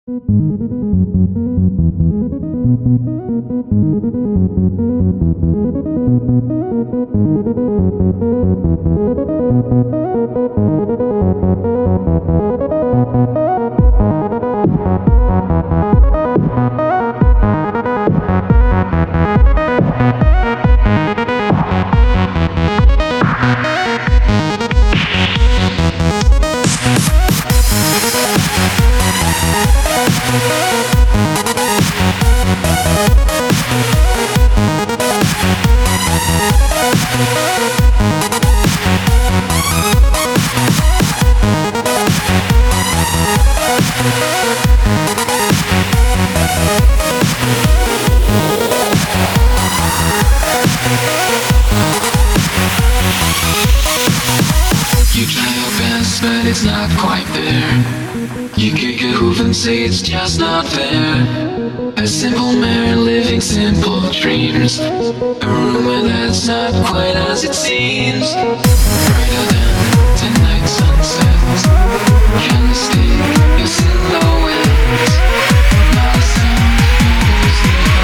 You try your best, but it's not quite there. You kick a hoof and say it's just not fair. A simple man living simple dreams. A rumor that's not quite as it seems. Brighter than tonight sunsets. Can mistake your silhouette. Not a sound moves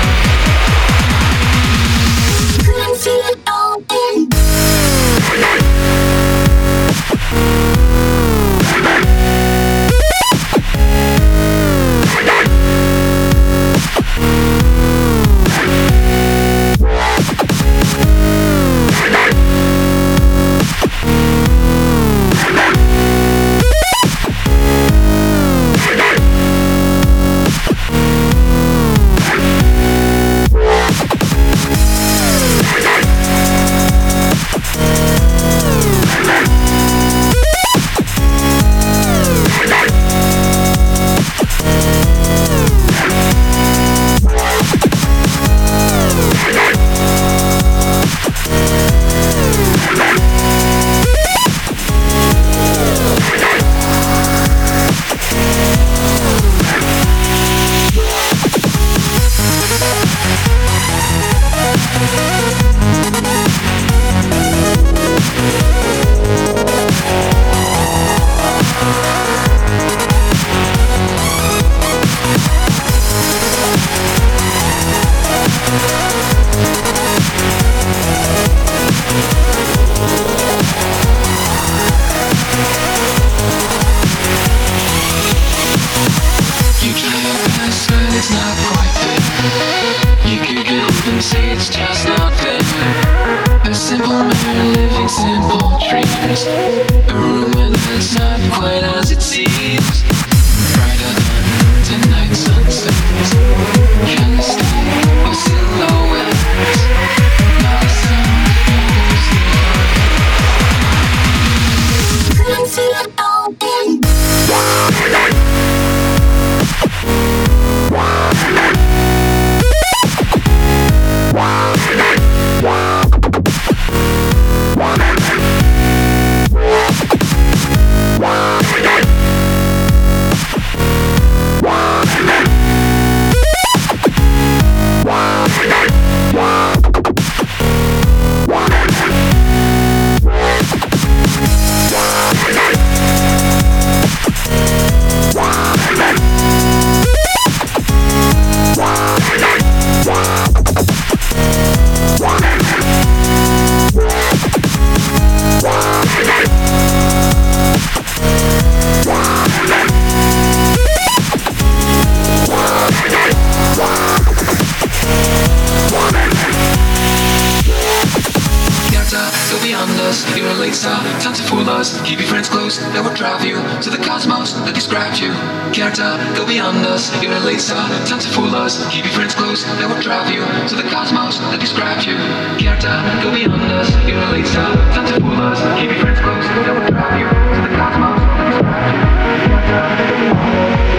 the couldn't feel it all in. Keep your friends close, that will drive you to the cosmos that describes you. Can't go beyond us, you're a late star, time to fool us. Keep your friends close, that will drive you to the cosmos that describes you. Can't go beyond us, you're a late star, time to fool us. Keep your friends close, that will drive you to the cosmos that describes you. Can't go beyond us.